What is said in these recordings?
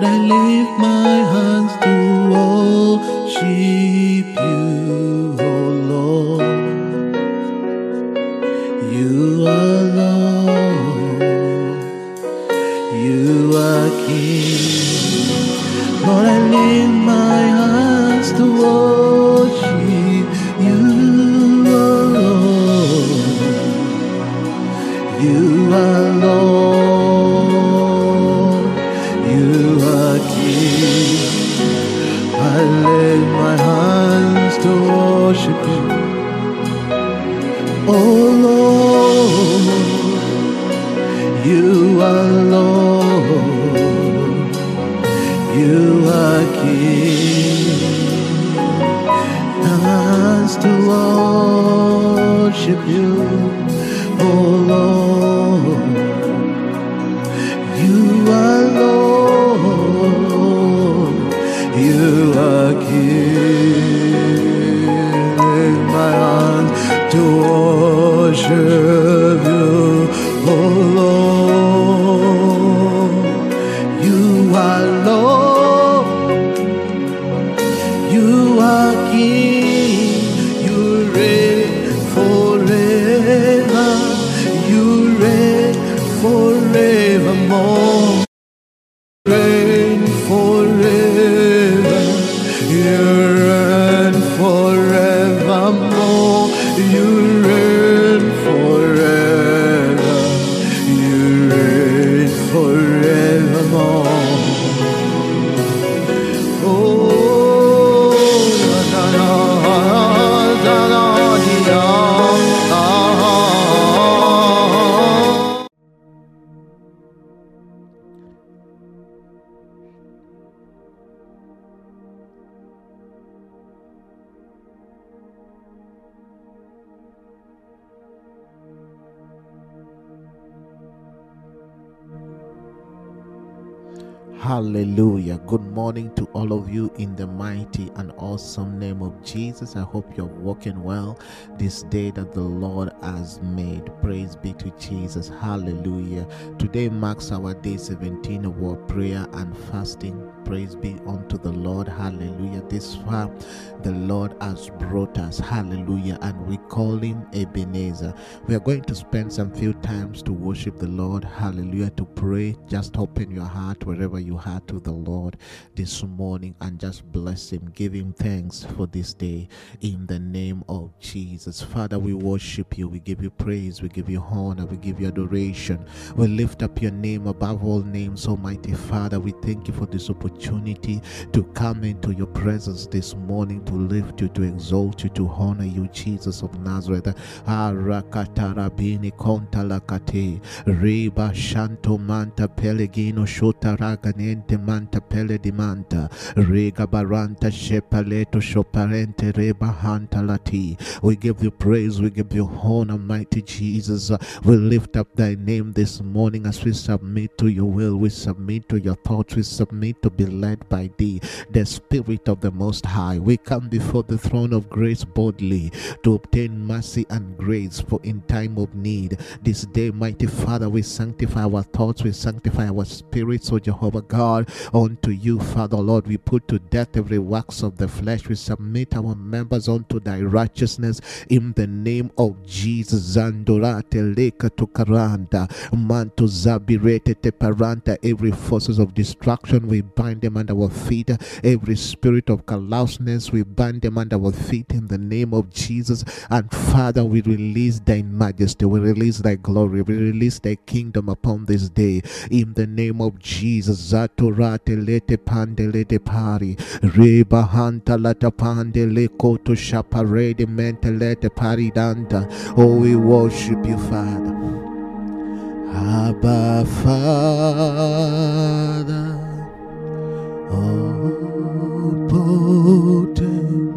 Lord, I lift my hands to worship you, oh Lord. You are Lord, you are King. Lord, I lift my hands to worship you, oh Lord. You are Lord, you are King. I lift my hands to worship you, oh Lord. You are Lord, you are King. Hands to worship you, oh Lord. You are Lord, you are King. My hands to worship you, oh Lord. You are Lord, you are King. You reign forever, you reign forevermore. Reign forever, you reign forevermore. You reign forever, you reign forevermore. Hallelujah. Good morning to all of you in the mighty and awesome name of Jesus. I hope you're walking well this day that the Lord has made. Praise be to Jesus. Hallelujah. Today marks our day 17 of our prayer and fasting. Praise be unto the Lord. Hallelujah. This far the Lord has brought us. Hallelujah. And we call him Ebenezer. We are going to spend some few times to worship the Lord. Hallelujah. To pray. Just open your heart wherever you are to the Lord this morning and just bless him. Give him thanks for this day in the name of Jesus. Father, we worship you. We give you praise. We give you honor. We give you adoration. We lift up your name above all names, Almighty Father. We thank you for this opportunity to come into your presence this morning, to lift you, to exalt you, to honor you, Jesus of Nazareth. Arakatarabini kontalakate reba shanto manta pelegino shotaraganente manta pele di manta rega baranta shepaleto shoparente reba hanta lati. We give you praise, we give you honor, mighty Jesus. We lift up thy name this morning as we submit to your will, we submit to your thoughts, we submit to be led by thee, the Spirit of the Most High. We come before the throne of grace boldly to obtain mercy and grace for in time of need. This day, mighty Father, we sanctify our thoughts, we sanctify our spirits, O Jehovah God, unto you, Father Lord. We put to death every works of the flesh. We submit our members unto thy righteousness in the name of Jesus. Zandorate leka tukaranda manto zabirete teparanta. Every forces of destruction, we bind them under our feet. Every spirit of callousness, we bind them under our feet in the name of Jesus. And Father, we release thy majesty, we release thy glory, we release thy kingdom upon this day in the name of Jesus. Zatorate lete pandelete pari reba hanta lata pandele koto shaparede mentelete paridanta. Oh, we worship you, Father. Abba, Father, oh potent,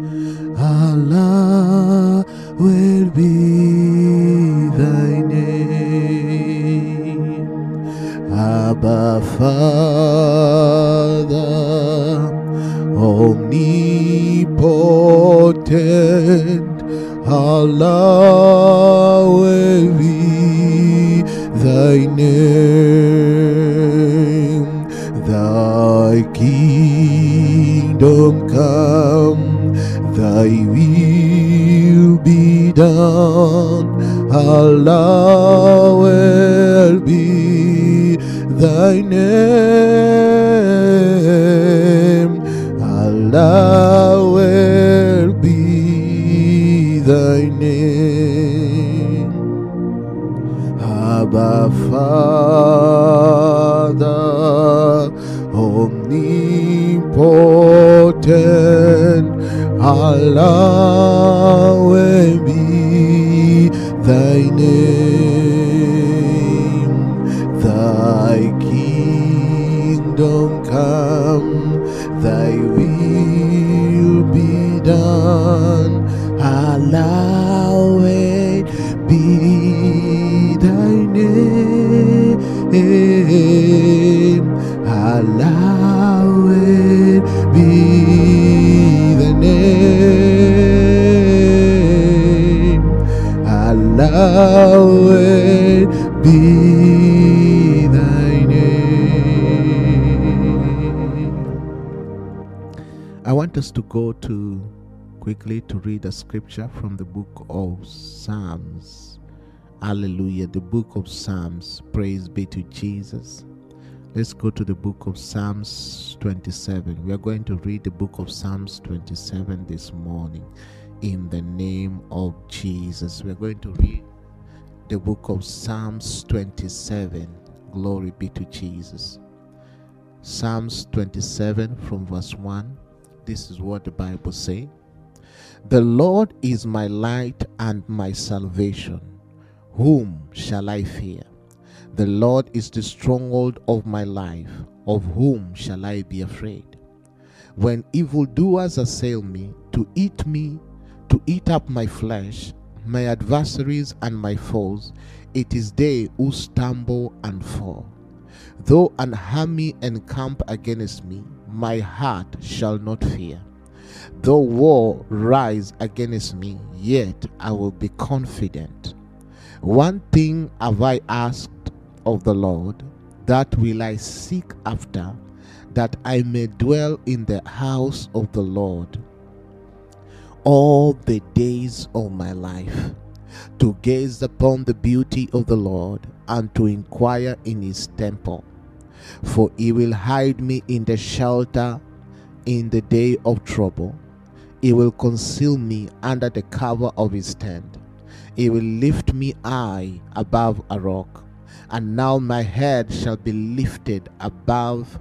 Allah will be thy name. Abba, Father, omnipotent, Allah will be thy name. Thou Thy kingdom come, thy will be done, hallowed be thy name, hallowed be thy name. Abba Father, omnipotent, hallowed be thy name. Thy kingdom come, thy will be done, hallowed be thy name, hallowed be the name, hallowed be thy name. I want us to go quickly to read a scripture from the book of Psalms. Hallelujah. The book of Psalms. Praise be to Jesus. Let's go to the book of Psalms 27. We are going to read the book of Psalms 27 this morning in the name of Jesus. We are going to read the book of Psalms 27. Glory be to Jesus. Psalms 27 from verse 1. This is what the Bible says. The Lord is my light and my salvation. Whom shall I fear? The Lord is the stronghold of my life. Of whom shall I be afraid? When evildoers assail me, to eat up my flesh, my adversaries and my foes, it is they who stumble and fall. Though an army encamp against me, my heart shall not fear. Though war rise against me, yet I will be confident. One thing have I asked of the Lord, that will I seek after, that I may dwell in the house of the Lord all the days of my life, to gaze upon the beauty of the Lord and to inquire in his temple. For he will hide me in the shelter in the day of trouble. He will conceal me under the cover of his tent. He will lift me high above a rock. And now my head shall be lifted up above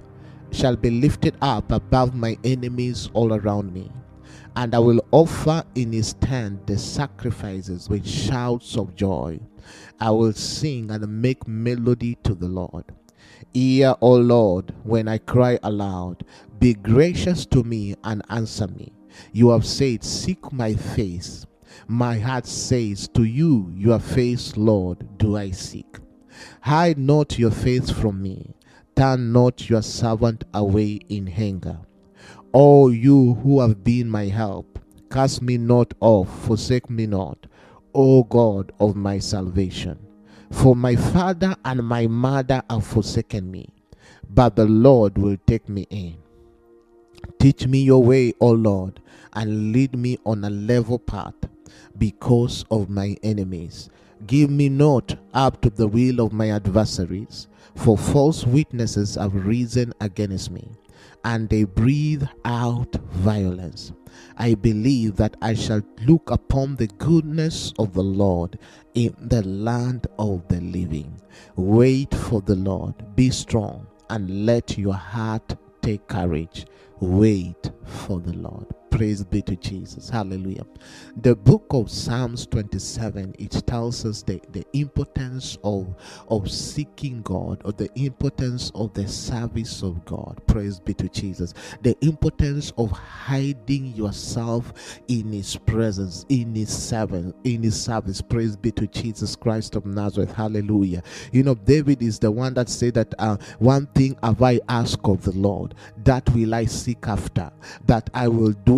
my enemies all around me. And I will offer in his tent the sacrifices with shouts of joy. I will sing and make melody to the Lord. Hear, O Lord, when I cry aloud. Be gracious to me and answer me. You have said, seek my face. My heart says, to you, your face, Lord, do I seek. Hide not your face from me. Turn not your servant away in anger. O you who have been my help, cast me not off, forsake me not, O God of my salvation. For my father and my mother have forsaken me, but the Lord will take me in. Teach me your way, O Lord, and lead me on a level path because of my enemies. Give me not up to the will of my adversaries, for false witnesses have risen against me, and they breathe out violence. I believe that I shall look upon the goodness of the Lord in the land of the living. Wait for the Lord, be strong, and let your heart take courage. Wait for the Lord. Praise be to Jesus. Hallelujah. The book of Psalms 27, it tells us the importance of seeking God, or the importance of the service of God. Praise be to Jesus. The importance of hiding yourself in his presence, in his service. Praise be to Jesus Christ of Nazareth. Hallelujah. You know, David is the one that said that one thing have I asked of the Lord, that will I seek after, that I will dwell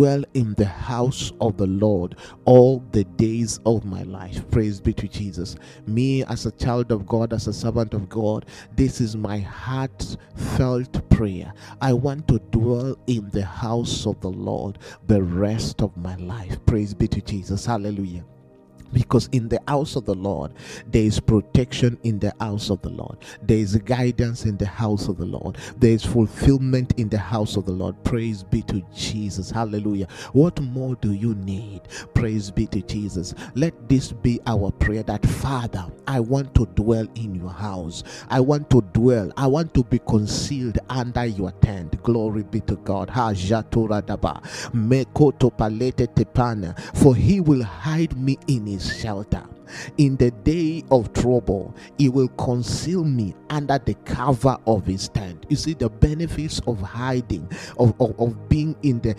dwell in the house of the Lord all the days of my life. Praise be to Jesus. Me, as a child of God, as a servant of God, this is my heartfelt prayer. I want to dwell in the house of the Lord the rest of my life. Praise be to Jesus. Hallelujah. Because in the house of the Lord, there is protection. In the house of the Lord, there is guidance. In the house of the Lord, there is fulfillment. In the house of the Lord. Praise be to Jesus. Hallelujah. What more do you need? Praise be to Jesus. Let this be our prayer, that Father, I want to dwell in your house. I want to dwell. I want to be concealed under your tent. Glory be to God. For he will hide me in his shelter. In the day of trouble, he will conceal me under the cover of his tent. You see the benefits of hiding, of being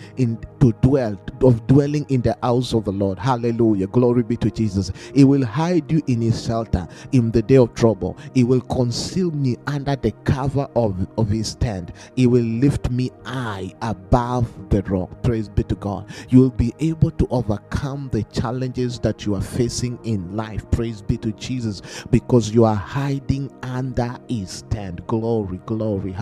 dwelling in the house of the Lord. Hallelujah. Glory be to Jesus. He will hide you in his shelter in the day of trouble. He will conceal me under the cover of his tent. He will lift me high above the rock. Praise be to God. You will be able to overcome the challenges that you are facing in life. Praise be to Jesus, because you are hiding under his tent. Glory, glory.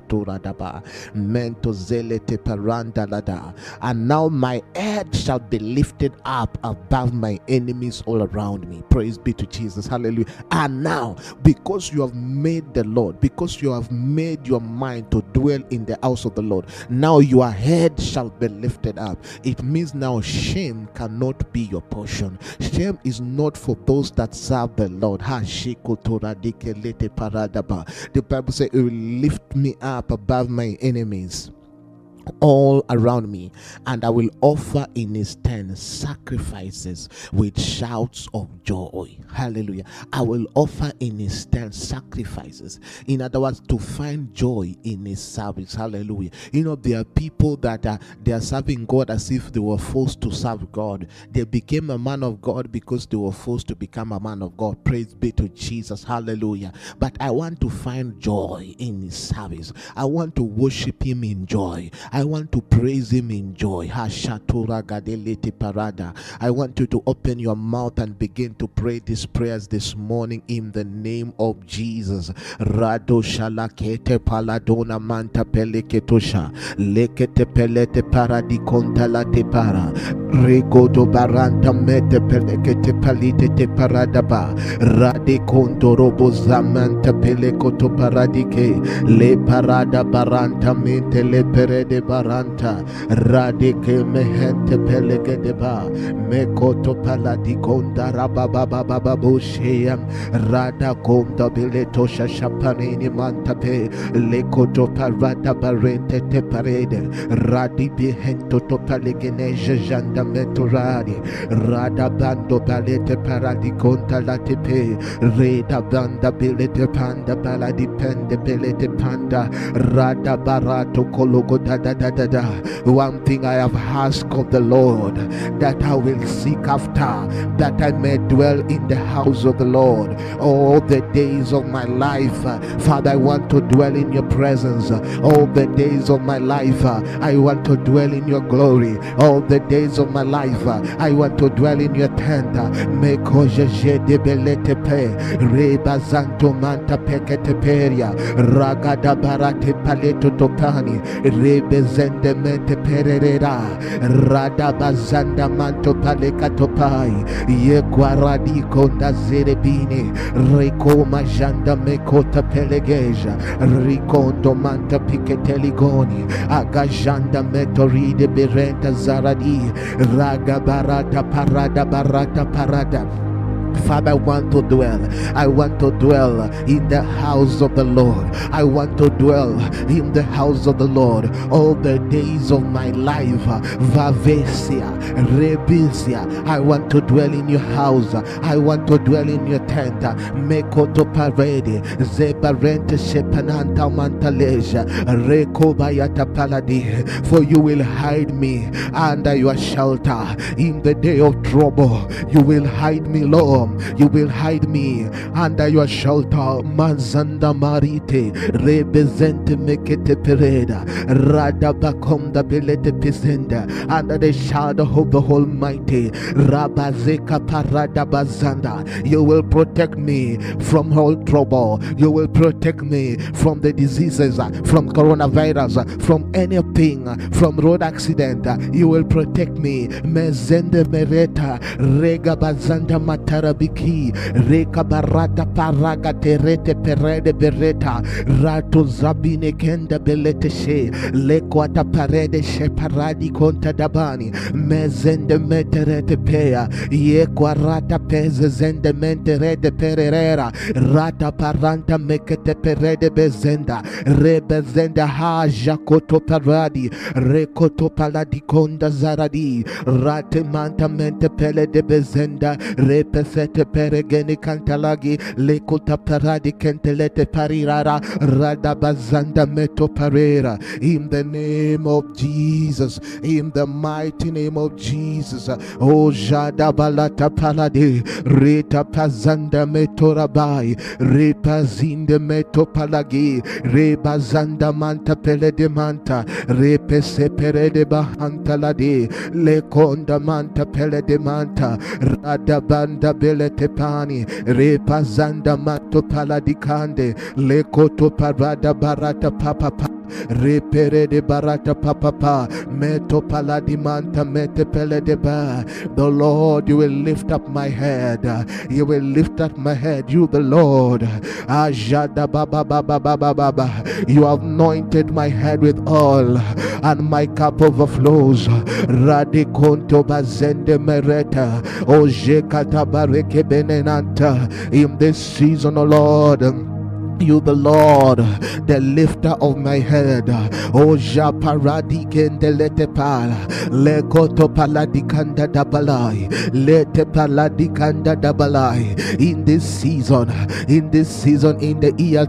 And now my head shall be lifted up above my enemies all around me. Praise be to Jesus. Hallelujah. And now, because you have made the Lord, because you have made your mind to dwell in the house of the Lord, now your head shall be lifted up. It means now shame cannot be your portion. Shame is not for those that serve the Lord. The Bible says, it will lift me up above my enemies all around me, and I will offer in his tent sacrifices with shouts of joy. Hallelujah. I will offer in his tent sacrifices. In other words, to find joy in his service. Hallelujah. You know, there are people that they are serving God as if they were forced to serve God. They became a man of God because they were forced to become a man of God. Praise be to Jesus. Hallelujah. But I want to find joy in his service. I want to worship him in joy. I want to praise him in joy. I want you to open your mouth and begin to pray these prayers this morning in the name of Jesus. Rado shalakete paladona manta peleketosha lekete pelete paradikonta la te para regodo baranta mete pelekete palite te paradaba rade kondorobo zamanta pelekoto paradike le parada baranta mente le perede baranta radike mehente pelegedeba mekoto paladikonda rabababababusheam rada konda biletosha shapanini mantape lekoto parada barente te parede radi bihento to palegeneja janda metoradi rada bando balete paradikonta latepe reda banda bilete panda baladi pende belete panda rada barato kologo da da da da da. One thing I have asked of the Lord, that I will seek after, that I may dwell in the house of the Lord all the days of my life. Father, I want to dwell in your presence all the days of my life. I want to dwell in your glory all the days of my life. I want to dwell in your tent. Meko jeje de belete pe reba zanto manta pekete peria ragada barate paleto topani rebe zende mente pererera rada bazanda manto paleka topai ye guaradi konda zerebini reko majanda mekota pelegeja rikondo manta piketeligoni agajanda metoride berenta zaradi raga barata parada barata parada. Father, I want to dwell. I want to dwell in the house of the Lord. I want to dwell in the house of the Lord all the days of my life. Vavesia, Rebisia. I want to dwell in your house. I want to dwell in your tent. Mekoto parede, Zebarente shepananta mantaleja, Rekobayata paladi. For you will hide me under your shelter in the day of trouble. You will hide me, Lord, storm. You will hide me under your shelter. Mazanda marite rebezente mekete pereda rada bakomda belete pisenda under the shadow of the Almighty. Rabazeka parada bazanda. You will protect me from all trouble. You will protect me from the diseases, from coronavirus, from anything, from road accident. You will protect me. Mezende mereta rega bazanda matarabiki reka barata paraga terete perede bereta rato zabine kenda belete she lekwata parede she paradi konta dabani mezende meterete pea ye kwarata peze zende menterede perera rata paranta mekete perede bezenda rebezenda haja koto paradi rekoto paladi konda zaradi rate manta mente pele de bezenda repesete peregeni kantalagi lekuta paradi kentelete parirara radabazanda meto parera. In the name of Jesus, in the mighty name of Jesus. Oh jadabalata palade reta pazanda meto rabai repazinde meto palagi rebazanda manta pele de manta repese pere de bahanta lade lekonda manta pele de manta radabanda bele tepani repazanda mato paladikande lekoto parada barata papa repere de barata papa meto paladimanta mete pele de ba. The Lord, you will lift up my head. You will lift up my head. You the Lord. Ajada baba baba baba baba. You have anointed my head with oil, and my cup overflows. Radikonto bazende mereta. Oje katabareke benenanta. In this season, O Lord, you the Lord, the lifter of my head. O japaradi kendelete pala lekoto paladikanda dabalai lete paladikanda dabalai. In this season, in the year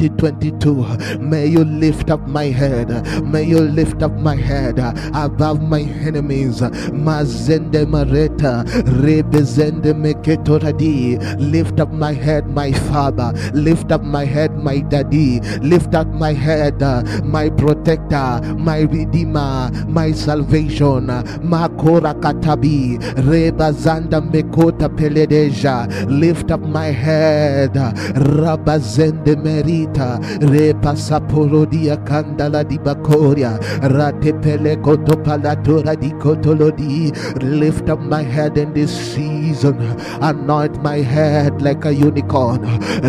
2022, may you lift up my head. May you lift up my head above my enemies. Mazende mareta rebezende meketoradi. Lift up my head, my Father. Lift up my head, my Daddy. Lift up my head, my protector, my redeemer, my salvation. Makora katabi rebazanda mekota peledeja. Lift up my head, rabazende merita repasaporodia kandala di bakoria ratepele koto palatora di kotolodi. Lift up my head in this season. Anoint my head like a unicorn.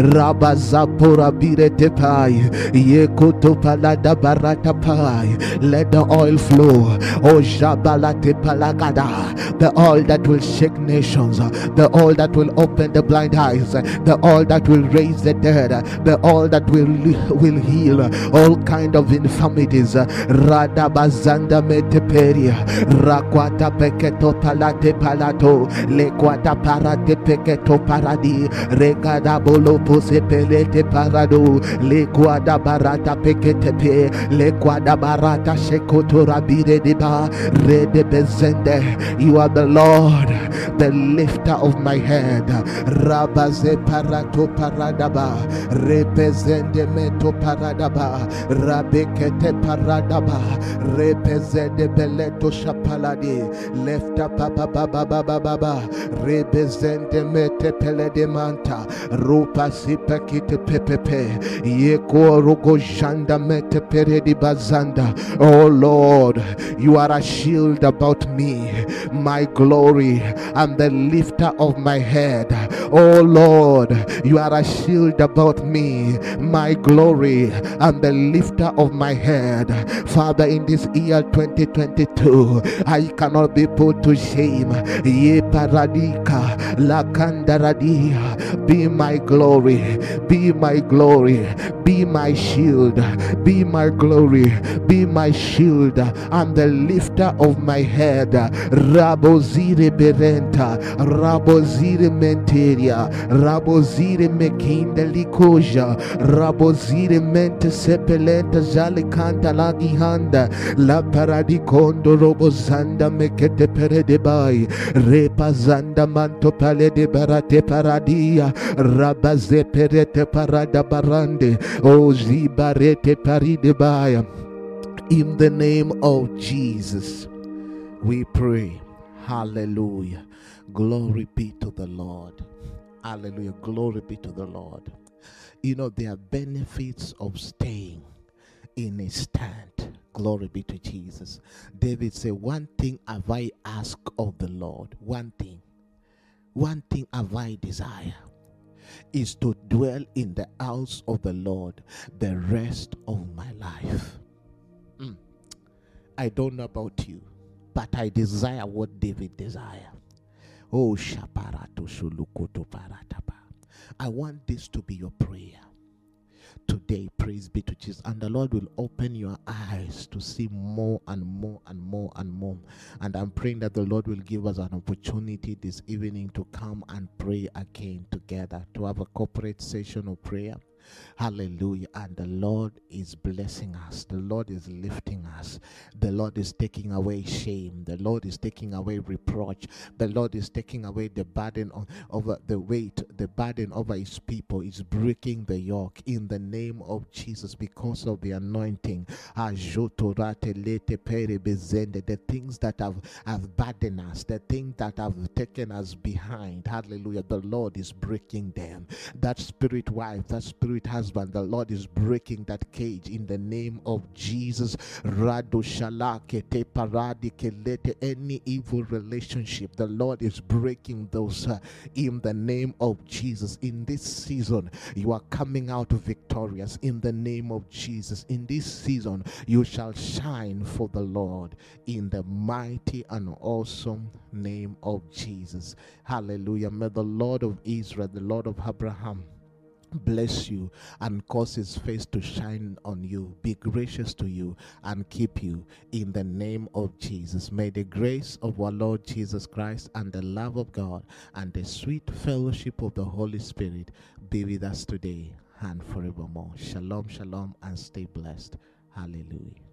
Rabazapora birete pai yekoto palada barata pai. Let the oil flow. O jabalate palagada. The oil that will shake nations, the oil that will open the blind eyes, the oil that will raise the dead, the oil that will heal all kind of infirmities. Radabazanda meteperia rakwata peketo palate palato lekwata parate peketo paradi regada bolo pose pelete parado lekwada barata pekete pe lekwada barata shekoto rabire deba rede bezende. You are the Lord, the lifter of my head. Rabaze parato paradaba represente meto paradaba rabekete paradaba represente beleto shapaladi lefta papa baba baba baba represente mete pele de manta rupa sipakite pepepe yeko rogo janda mete pere di bazanda. Oh Lord, you are a shield about me, my glory and the lifter of my head. Oh Lord, you are a shield about me, my glory and the lifter of my head. Father, in this year 2022, I cannot be put to shame. Ye paradika la kandaradia Be my glory, be my glory, be my shield, be my glory, be my shield, and the lifter of my head. Rabozire berenta, rabozire menteria, rabozire mekinda likoja, rabozire mente sepelenta zalikanta lagihanda, la paradicondo robozanda mekete peredebai, repazanda manto pale de barate paradia, rabaze perete parada barande, o zibarete paridebaya. In the name of Jesus, we pray. Hallelujah. Glory be to the Lord. Hallelujah. Glory be to the Lord. You know, there are benefits of staying in a stand. Glory be to Jesus. David said, one thing have I asked of the Lord. One thing have I desire, is to dwell in the house of the Lord the rest of my life. I don't know about you, but I desire what David desired. Oh, Shaparato Shulukoto Parataba. I want this to be your prayer today. Praise be to Jesus. And the Lord will open your eyes to see more and more and more and more. And I'm praying that the Lord will give us an opportunity this evening to come and pray again together, to have a corporate session of prayer. Hallelujah. And the Lord is blessing us. The Lord is lifting us. The Lord is taking away shame. The Lord is taking away reproach. The Lord is taking away the burden over the weight, the burden over his people. Is breaking the yoke in the name of Jesus because of the anointing. The things that have burdened us, the things that have taken us behind. Hallelujah. The Lord is breaking them. That spirit wife, that spirit husband, the Lord is breaking that cage in the name of Jesus. Any evil relationship, the Lord is breaking those in the name of Jesus. In this season, you are coming out victorious in the name of Jesus. In this season, you shall shine for the Lord in the mighty and awesome name of Jesus. Hallelujah. May the Lord of Israel, the Lord of Abraham, bless you and cause his face to shine on you, be gracious to you, and keep you in the name of Jesus. May the grace of our Lord Jesus Christ and the love of God and the sweet fellowship of the Holy Spirit be with us today and forevermore. Shalom, shalom, and stay blessed. Hallelujah.